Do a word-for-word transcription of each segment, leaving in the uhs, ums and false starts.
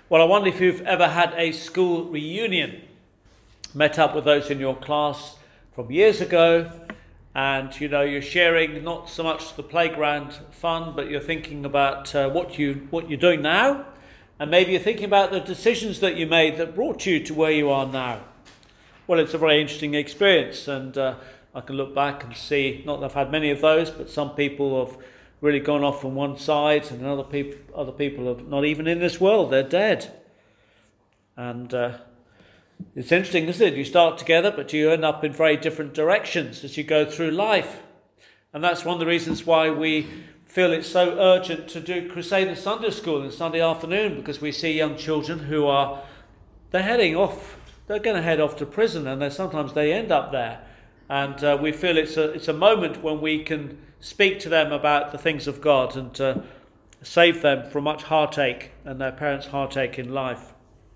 Well, I wonder if you've ever had a school reunion, met up with those in your class from years ago, and you know you're sharing not so much the playground fun, but you're thinking about uh, what you what you're doing now, and maybe you're thinking about the decisions that you made that brought you to where you are now. Well, it's a very interesting experience, and uh, I can look back and see, not that I've had many of those, but some people have really gone off on one side, and other people, other people are not even in this world, they're dead. And uh, it's interesting, isn't it? You start together, but you end up in very different directions as you go through life. And that's one of the reasons why we feel it's so urgent to do Crusader Sunday School on Sunday afternoon, because we see young children who are, they're heading off, they're going to head off to prison, and they sometimes they end up there. And uh, we feel it's a it's a moment when we can speak to them about the things of God and uh, save them from much heartache and their parents' heartache in life.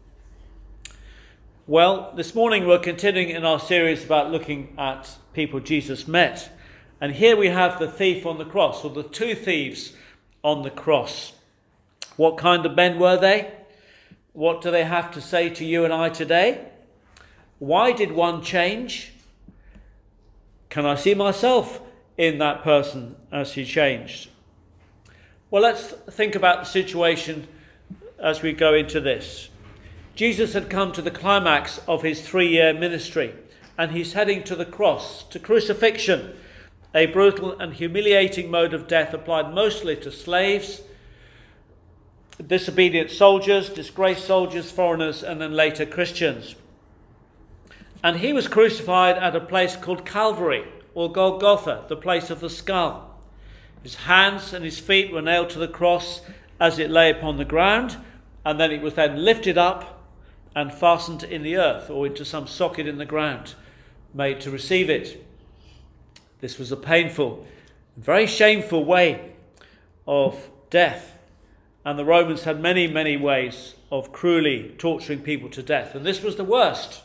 Well, this morning we're continuing in our series about looking at people Jesus met. And here we have the thief on the cross, or the two thieves on the cross. What kind of men were they? What do they have to say to you and I today? Why did one change? Can I see myself in that person as he changed? Well, let's think about the situation as we go into this. Jesus had come to the climax of his three-year ministry, and he's heading to the cross, to crucifixion, a brutal and humiliating mode of death applied mostly to slaves, disobedient soldiers, disgraced soldiers, foreigners, and then later Christians. And he was crucified at a place called Calvary, or Golgotha, the place of the skull. His hands and his feet were nailed to the cross as it lay upon the ground, and then it was then lifted up and fastened in the earth, or into some socket in the ground, made to receive it. This was a painful, very shameful way of death, and the Romans had many, many ways of cruelly torturing people to death, and this was the worst.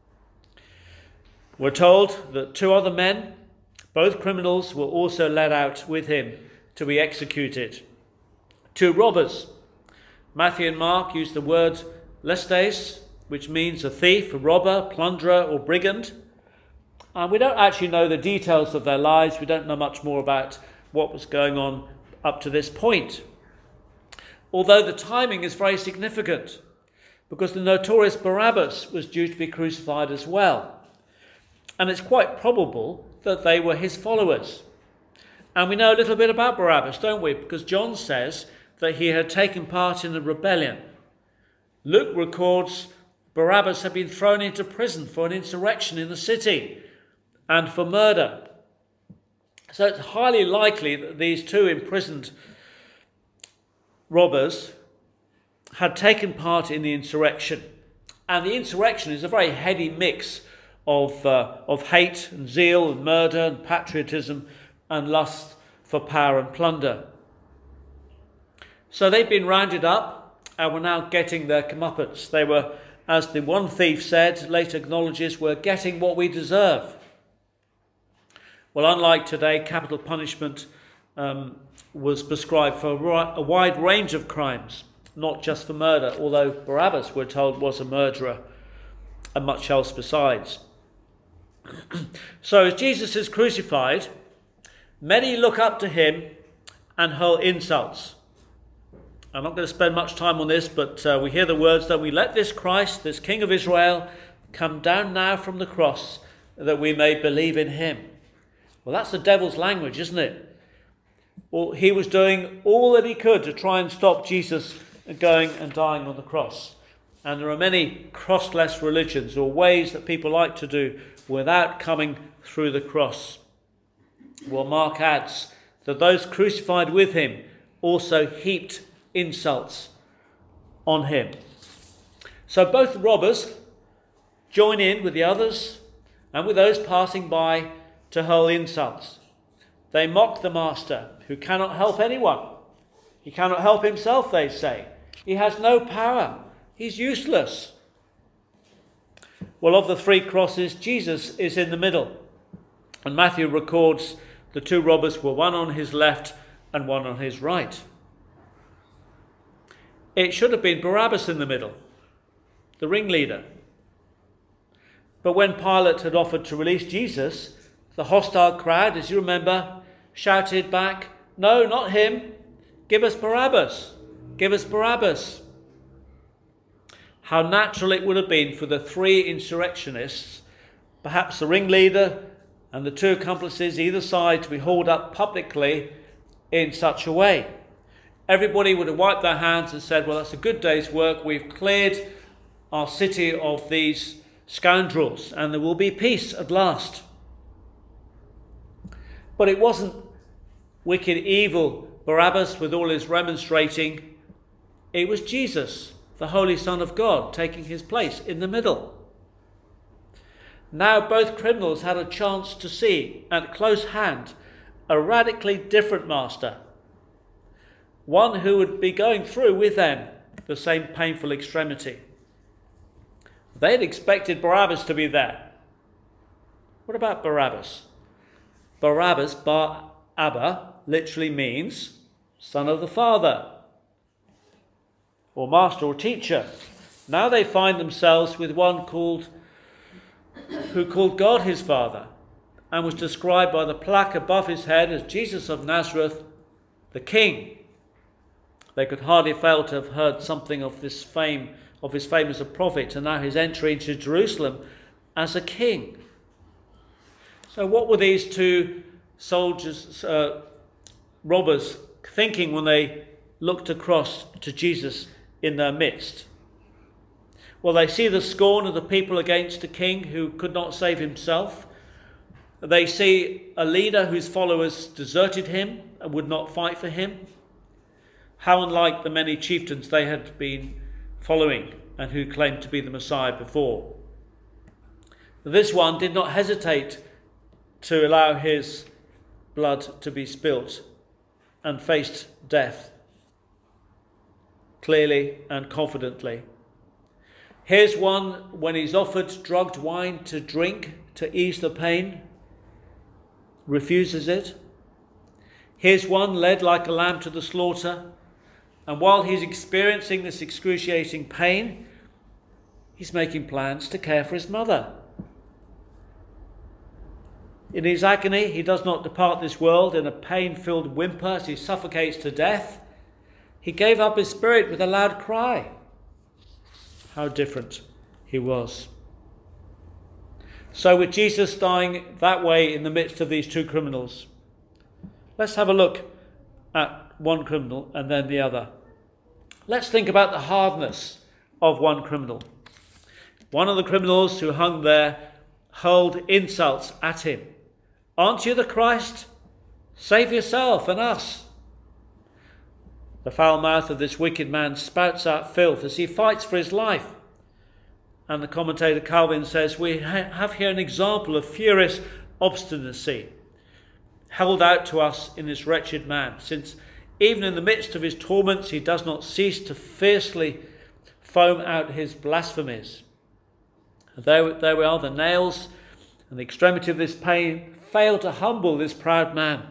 We're told that two other men, both criminals, were also led out with him to be executed. Two robbers. Matthew and Mark use the word lestes, which means a thief, a robber, plunderer, or brigand. And we don't actually know the details of their lives. We don't know much more about what was going on up to this point. Although the timing is very significant, because the notorious Barabbas was due to be crucified as well. And it's quite probable that they were his followers. And we know a little bit about Barabbas, don't we? Because John says that he had taken part in the rebellion. Luke records Barabbas had been thrown into prison for an insurrection in the city and for murder. So it's highly likely that these two imprisoned robbers had taken part in the insurrection. And the insurrection is a very heady mix of uh, of hate and zeal and murder and patriotism and lust for power and plunder. So they'd been rounded up and were now getting their comeuppance. They were, as the one thief said, later acknowledges, we're getting what we deserve. Well, unlike today, capital punishment um, was prescribed for a wide range of crimes, not just for murder, although Barabbas, we're told, was a murderer and much else besides. So as Jesus is crucified, many look up to him and hurl insults. I'm not going to spend much time on this, but uh, we hear the words that we let this Christ, this King of Israel, come down now from the cross that we may believe in him. Well, that's the devil's language, isn't it? Well, he was doing all that he could to try and stop Jesus going and dying on the cross. And there are many crossless religions, or ways that people like to do without coming through the cross. Well, Mark adds that those crucified with him also heaped insults on him. So both the robbers join in with the others and with those passing by to hurl insults. They mock the master, who cannot help anyone. He cannot help himself, they say. He has no power. He's useless. Well, of the three crosses, Jesus is in the middle. And Matthew records the two robbers were one on his left and one on his right. It should have been Barabbas in the middle, the ringleader. But when Pilate had offered to release Jesus, the hostile crowd, as you remember, shouted back, "No, not him. Give us Barabbas. Give us Barabbas." How natural it would have been for the three insurrectionists, perhaps the ringleader and the two accomplices either side, to be hauled up publicly in such a way. Everybody would have wiped their hands and said, well, that's a good day's work. We've cleared our city of these scoundrels and there will be peace at last. But it wasn't wicked, evil Barabbas with all his remonstrating. It was Jesus, the Holy Son of God, taking his place in the middle. Now both criminals had a chance to see at close hand a radically different master, one who would be going through with them the same painful extremity. They had expected Barabbas to be there. What about Barabbas? Barabbas, Bar Abba, literally means son of the father, or master or teacher. Now they find themselves with one called who called God his father and was described by the plaque above his head as Jesus of Nazareth, the King. They could hardly fail to have heard something of this fame, of his fame as a prophet, and now his entry into Jerusalem as a king. So what were these two soldiers, uh, robbers, thinking when they looked across to Jesus in their midst? Well, they see the scorn of the people against a king who could not save himself. They see a leader whose followers deserted him and would not fight for him. How unlike the many chieftains they had been following and who claimed to be the Messiah before. This one did not hesitate to allow his blood to be spilt and faced death clearly and confidently. Here's one when he's offered drugged wine to drink to ease the pain, refuses it. Here's one led like a lamb to the slaughter, and while he's experiencing this excruciating pain, he's making plans to care for his mother. In his agony, he does not depart this world in a pain-filled whimper as he suffocates to death. He gave up his spirit with a loud cry. How different he was. So with Jesus dying that way in the midst of these two criminals, let's have a look at one criminal and then the other. Let's think about the hardness of one criminal. One of the criminals who hung there hurled insults at him. Aren't you the Christ? Save yourself and us. The foul mouth of this wicked man spouts out filth as he fights for his life. And the commentator Calvin says, we ha- have here an example of furious obstinacy held out to us in this wretched man, since even in the midst of his torments he does not cease to fiercely foam out his blasphemies. And there, there we are, the nails and the extremity of this pain fail to humble this proud man.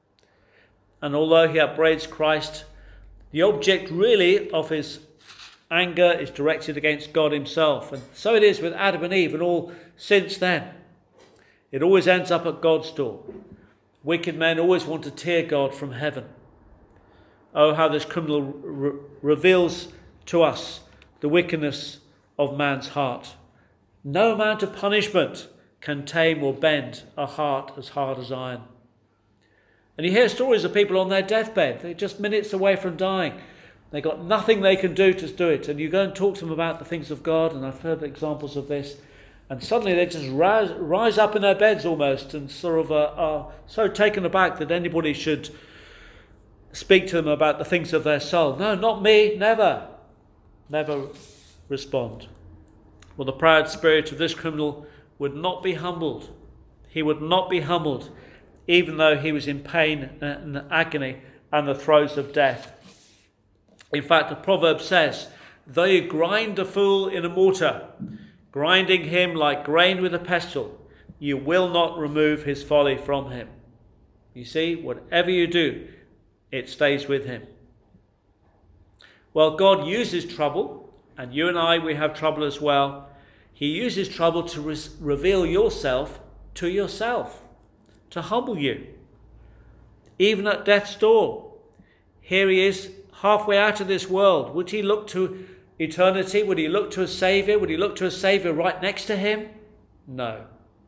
And although he upbraids Christ, the object really of his anger is directed against God himself. And so it is with Adam and Eve and all since then. It always ends up at God's door. Wicked men always want to tear God from heaven. Oh, how this criminal re- reveals to us the wickedness of man's heart. No amount of punishment can tame or bend a heart as hard as iron. And you hear stories of people on their deathbed. They're just minutes away from dying. They've got nothing they can do to do it. And you go and talk to them about the things of God, and I've heard examples of this. And suddenly they just rise, rise up in their beds almost and sort of uh, are so taken aback that anybody should speak to them about the things of their soul. No, not me, never. Never respond. Well, the proud spirit of this criminal would not be humbled. He would not be humbled, even though he was in pain and agony and the throes of death. In fact, the proverb says, though you grind a fool in a mortar, grinding him like grain with a pestle, you will not remove his folly from him. You see, whatever you do, it stays with him. Well, God uses trouble, and you and I, we have trouble as well. He uses trouble to re- reveal yourself to yourself, to humble you. Even at death's door, here he is halfway out of this world. Would he look to eternity? Would he look to a Saviour? Would he look to a Saviour right next to him? No.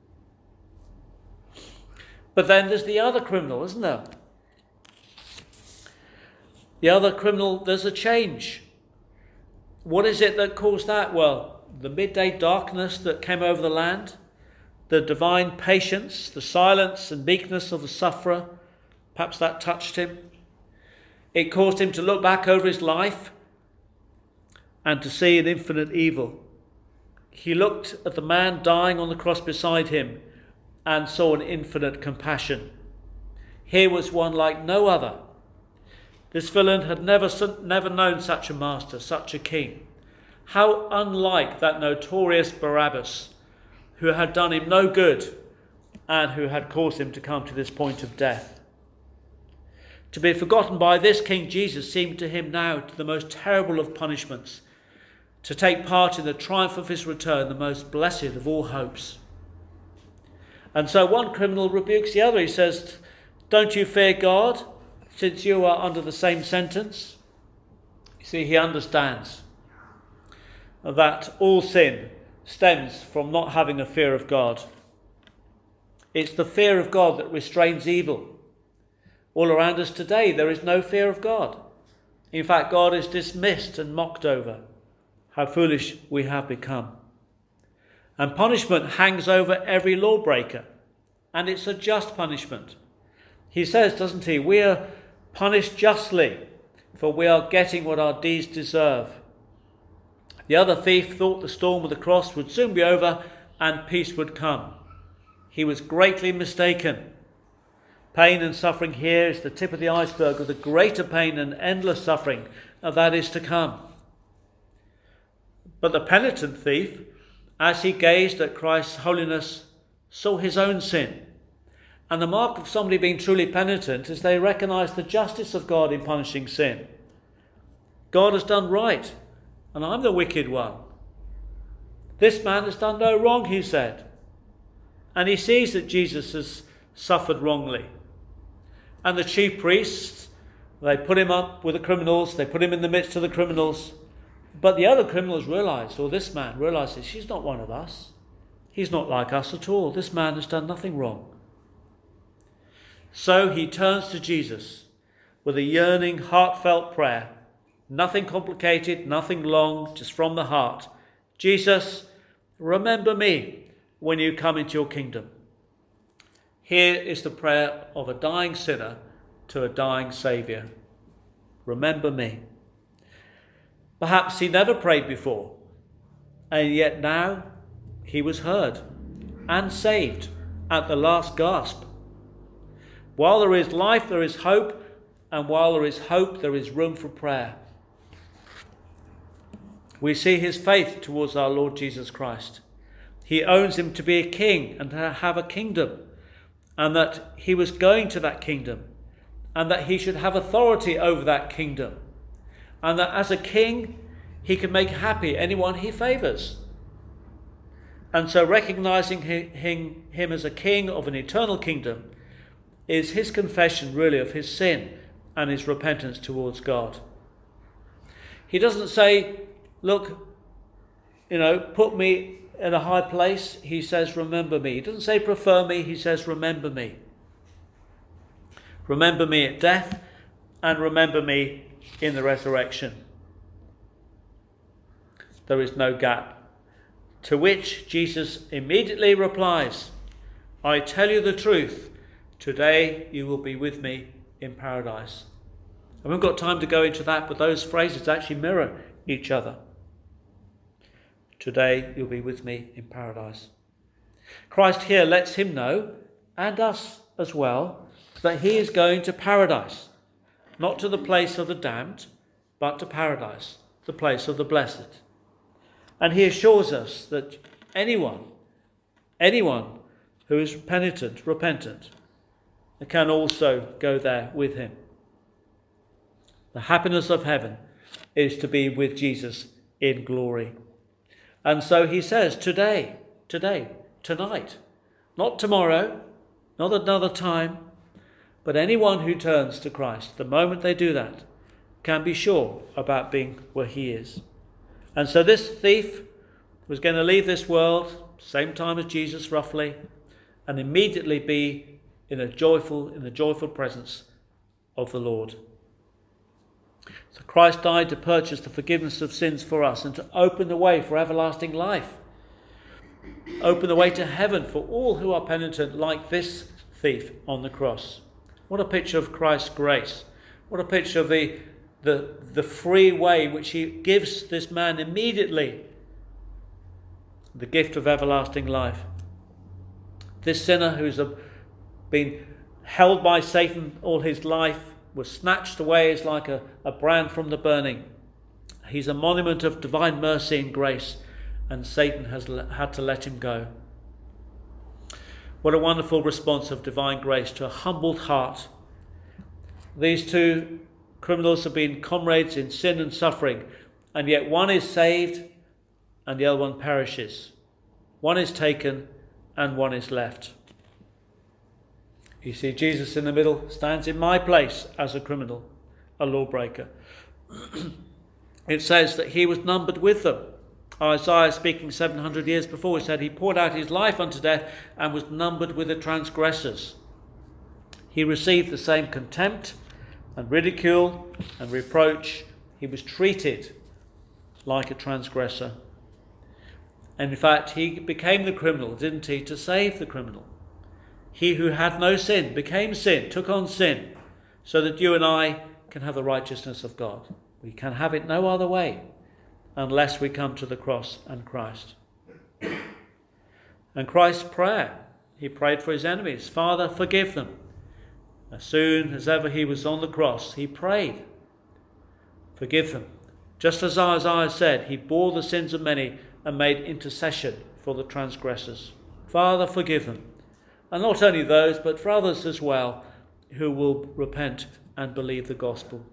But then there's the other criminal, isn't there? The other criminal, there's a change. What is it that caused that? Well, the midday darkness that came over the land, the divine patience, the silence and meekness of the sufferer, perhaps that touched him. It caused him to look back over his life and to see an infinite evil. He looked at the man dying on the cross beside him and saw an infinite compassion. Here was one like no other. This villain had never, never known such a master, such a king. How unlike that notorious Barabbas, who had done him no good and who had caused him to come to this point of death. To be forgotten by this King Jesus seemed to him now to the most terrible of punishments, to take part in the triumph of his return, the most blessed of all hopes. And so one criminal rebukes the other. He says, don't you fear God, since you are under the same sentence? You see, he understands that all sin stems from not having a fear of God. It's the fear of God that restrains evil. All around us today, there is no fear of God. In fact, God is dismissed and mocked over. How foolish we have become. And punishment hangs over every lawbreaker. And it's a just punishment. He says, doesn't he, we are punished justly, for we are getting what our deeds deserve. The other thief thought the storm of the cross would soon be over and peace would come. He was greatly mistaken. Pain and suffering here is the tip of the iceberg of the greater pain and endless suffering that is to come. But the penitent thief, as he gazed at Christ's holiness, saw his own sin. And the mark of somebody being truly penitent is they recognise the justice of God in punishing sin. God has done right, and I'm the wicked one. This man has done no wrong, he said. And he sees that Jesus has suffered wrongly. And the chief priests, they put him up with the criminals, they put him in the midst of the criminals. But the other criminals realised, or this man realises, he's not one of us. He's not like us at all. This man has done nothing wrong. So he turns to Jesus with a yearning, heartfelt prayer. Nothing complicated, nothing long, just from the heart. Jesus, remember me when you come into your kingdom. Here is the prayer of a dying sinner to a dying Saviour. Remember me. Perhaps he never prayed before, and yet now he was heard and saved at the last gasp. While there is life, there is hope, and while there is hope, there is room for prayer. We see his faith towards our Lord Jesus Christ. He owns him to be a king and to have a kingdom, and that he was going to that kingdom, and that he should have authority over that kingdom, and that as a king, he can make happy anyone he favours. And so recognizing him, him as a king of an eternal kingdom is his confession really of his sin and his repentance towards God. He doesn't say, look, you know, put me in a high place. He says, remember me. He doesn't say prefer me. He says, remember me. Remember me at death and remember me in the resurrection. There is no gap. To which Jesus immediately replies, I tell you the truth, today you will be with me in paradise. I haven't got time to go into that, but those phrases actually mirror each other. Today you'll be with me in paradise. Christ here lets him know, and us as well, that he is going to paradise. Not to the place of the damned, but to paradise, the place of the blessed. And he assures us that anyone, anyone who is penitent, repentant, can also go there with him. The happiness of heaven is to be with Jesus in glory. And so he says, today, today, tonight, not tomorrow, not another time, but anyone who turns to Christ, the moment they do that, can be sure about being where he is. And so this thief was going to leave this world, same time as Jesus roughly, and immediately be in a joyful, in the joyful presence of the Lord. So Christ died to purchase the forgiveness of sins for us and to open the way for everlasting life. Open the way to heaven for all who are penitent, like this thief on the cross. What a picture of Christ's grace. What a picture of the, the, the free way which he gives this man immediately. The gift of everlasting life. This sinner who's been held by Satan all his life was snatched away as like a, a brand from the burning. He's a monument of divine mercy and grace, and Satan has had to let him go. What a wonderful response of divine grace to a humbled heart. These two criminals have been comrades in sin and suffering, and yet one is saved and the other one perishes. One is taken and one is left. You see, Jesus in the middle stands in my place as a criminal, a lawbreaker. It says that he was numbered with them. Isaiah, speaking seven hundred years before, he said he poured out his life unto death and was numbered with the transgressors. He received the same contempt and ridicule and reproach. He was treated like a transgressor. And in fact, he became the criminal, didn't he, to save the criminal. He who had no sin became sin, took on sin, so that you and I can have the righteousness of God. We can have it no other way unless we come to the cross and Christ. And Christ's prayer, he prayed for his enemies. Father, forgive them. As soon as ever he was on the cross, he prayed, forgive them. Just as Isaiah said, he bore the sins of many and made intercession for the transgressors. Father, forgive them. And not only those, but for others as well, who will repent and believe the gospel.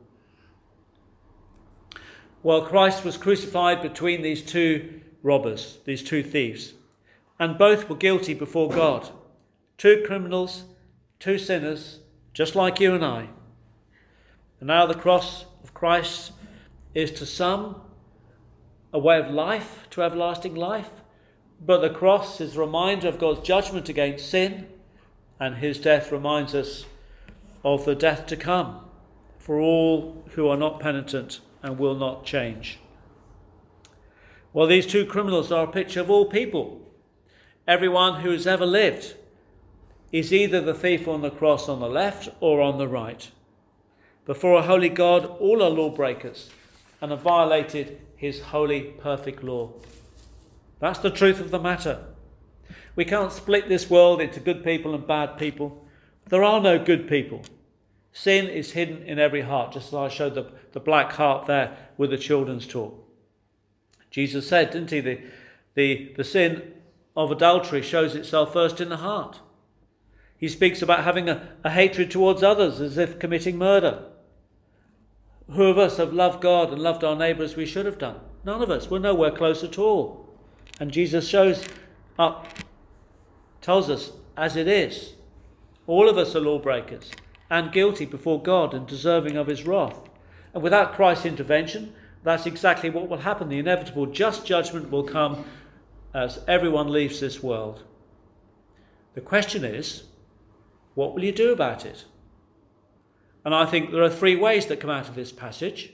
Well, Christ was crucified between these two robbers, these two thieves, and both were guilty before God. Two criminals, two sinners, just like you and I. And now the cross of Christ is to some a way of life, to everlasting life, but the cross is a reminder of God's judgment against sin, and his death reminds us of the death to come for all who are not penitent and will not change. Well, these two criminals are a picture of all people. Everyone who has ever lived is either the thief on the cross on the left or on the right. Before a holy God, all are lawbreakers and have violated his holy, perfect law. That's the truth of the matter. We can't split this world into good people and bad people. There are no good people. Sin is hidden in every heart, just as I showed the, the black heart there with the children's talk. Jesus said, didn't he, the, the, the sin of adultery shows itself first in the heart. He speaks about having a, a hatred towards others as if committing murder. Who of us have loved God and loved our neighbour as we should have done? None of us. We're nowhere close at all. And Jesus shows up, tells us as it is. All of us are lawbreakers and guilty before God and deserving of his wrath. And without Christ's intervention, that's exactly what will happen. The inevitable just judgment will come as everyone leaves this world. The question is, what will you do about it? And I think there are three ways that come out of this passage.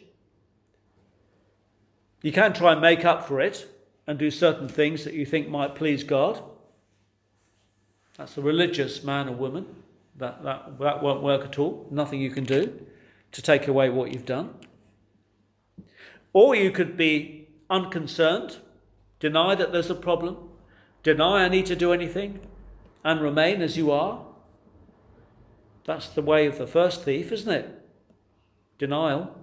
You can try and make up for it and do certain things that you think might please God. That's a religious man or woman. That, that, that won't work at all. Nothing you can do to take away what you've done. Or you could be unconcerned, deny that there's a problem, deny I need to do anything, and remain as you are. That's the way of the first thief, isn't it? Denial.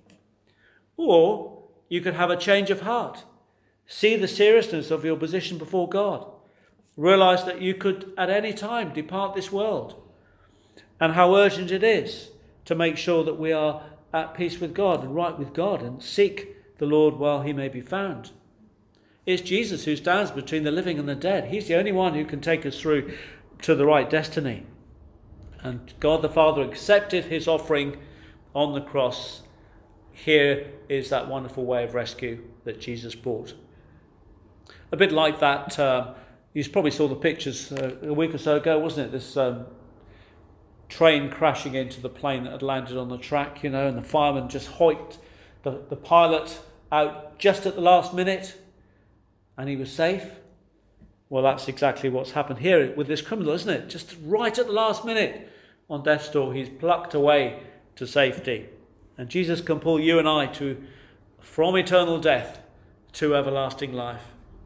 Or you could have a change of heart. See the seriousness of your position before God. Realise that you could at any time depart this world. And how urgent it is to make sure that we are at peace with God and right with God and seek the Lord while he may be found. It's Jesus who stands between the living and the dead. He's the only one who can take us through to the right destiny. And God the Father accepted his offering on the cross. Here is that wonderful way of rescue that Jesus brought. A bit like that, uh, you probably saw the pictures uh, a week or so ago, wasn't it? This um, train crashing into the plane that had landed on the track, you know, and the fireman just hoiked the, the pilot out just at the last minute and he was safe. Well, that's exactly what's happened here with this criminal, isn't it? Just right at the last minute on death's door, he's plucked away to safety. And Jesus can pull you and I to from eternal death to everlasting life.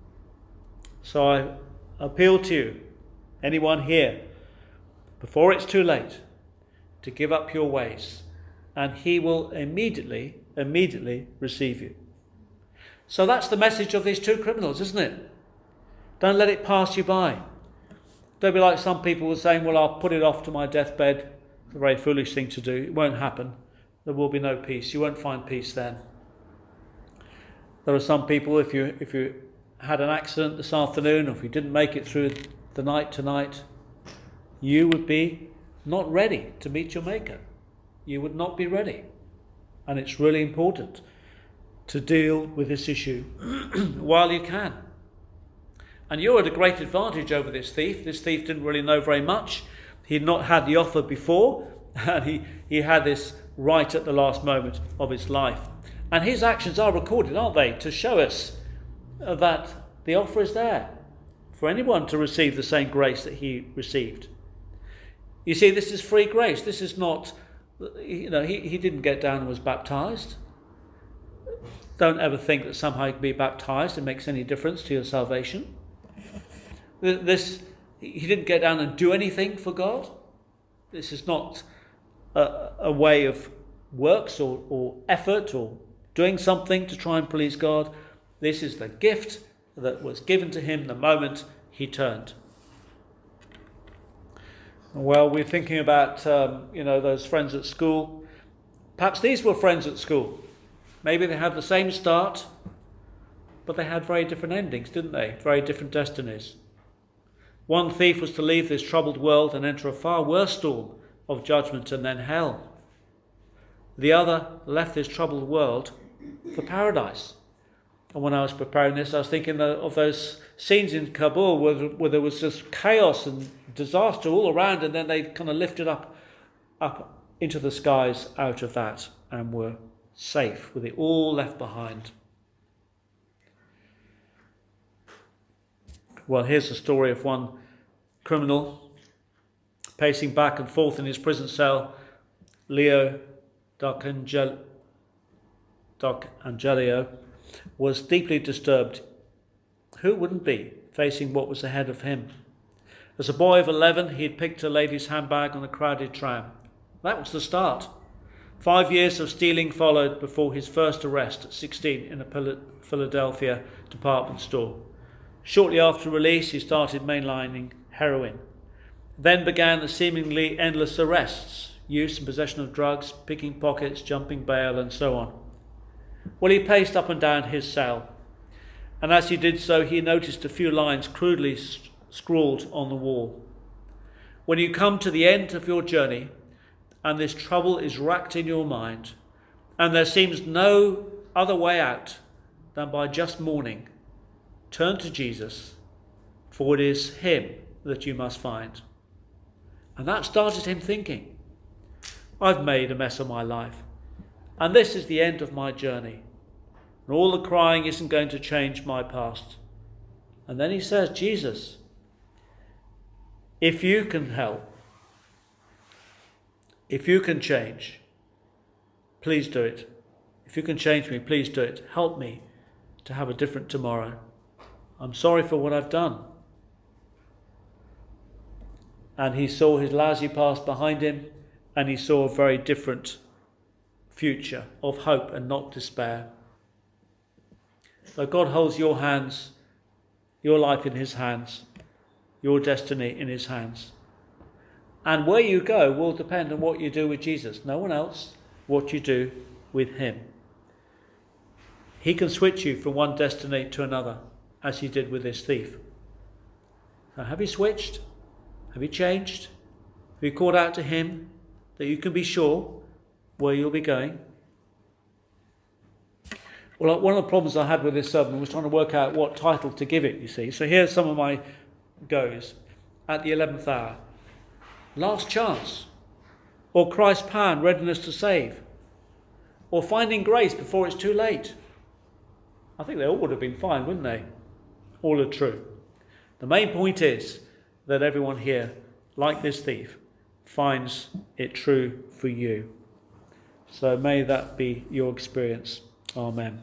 So I appeal to you, anyone here, before it's too late, to give up your ways, and he will immediately, immediately receive you. So that's the message of these two criminals, isn't it? Don't let it pass you by. Don't be like some people were saying, well, I'll put it off to my deathbed. It's a very foolish thing to do. It won't happen. There will be no peace. You won't find peace then. There are some people, if you if you had an accident this afternoon, or if you didn't make it through the night tonight, you would be not ready to meet your Maker. You would not be ready. And it's really important to deal with this issue while you can. And you're at a great advantage over this thief. This thief didn't really know very much. He'd not had the offer before, and he, he had this right at the last moment of his life. And his actions are recorded, aren't they, to show us that the offer is there for anyone to receive the same grace that he received. You see, this is free grace. This is not, you know, he, he didn't get down and was baptized. Don't ever think that somehow you can be baptized and makes any difference to your salvation. This, he didn't get down and do anything for God. This is not a, a way of works or, or effort or doing something to try and please God. This is the gift that was given to him the moment he turned. Well, we're thinking about, um, you know, those friends at school. Perhaps these were friends at school. Maybe they had the same start, but they had very different endings, didn't they? Very different destinies. One thief was to leave this troubled world and enter a far worse storm of judgment and then hell. The other left this troubled world for paradise. And when I was preparing this, I was thinking of those scenes in Kabul where, where there was just chaos and disaster all around, and then they kind of lifted up, up into the skies out of that and were safe with it all left behind. Well, here's the story of one criminal pacing back and forth in his prison cell. Leo D'Angelo was deeply disturbed. Who wouldn't be, facing what was ahead of him? As a boy of eleven, he had picked a lady's handbag on a crowded tram. That was the start. Five years of stealing followed before his first arrest at sixteen in a Philadelphia department store. Shortly after release, he started mainlining heroin. Then began the seemingly endless arrests, use and possession of drugs, picking pockets, jumping bail, and so on. Well, he paced up and down his cell, and as he did so, he noticed a few lines crudely st- scrawled on the wall. When you come to the end of your journey, and this trouble is racked in your mind, and there seems no other way out than by just mourning, turn to Jesus, for it is him that you must find. And that started him thinking, I've made a mess of my life, and this is the end of my journey, and all the crying isn't going to change my past. And then he says, Jesus, if you can help, if you can change, please do it. If you can change me, please do it. Help me to have a different tomorrow. I'm sorry for what I've done. And he saw his lousy past behind him, and he saw a very different future of hope and not despair. So God holds your hands, your life in his hands, your destiny in his hands. And where you go will depend on what you do with Jesus. No one else. what you do with him. He can switch you from one destiny to another, as he did with this thief. Now, have you switched? Have you changed? Have you called out to him that you can be sure where you'll be going? Well, one of the problems I had with this sermon was trying to work out what title to give it, you see. So here's some of my goes. At the eleventh hour. Last chance. Or Christ's power and readiness to save. Or finding grace before it's too late. I think they all would have been fine, wouldn't they? All are true. The main point is that everyone here, like this thief, finds it true for you. So may that be your experience. Amen.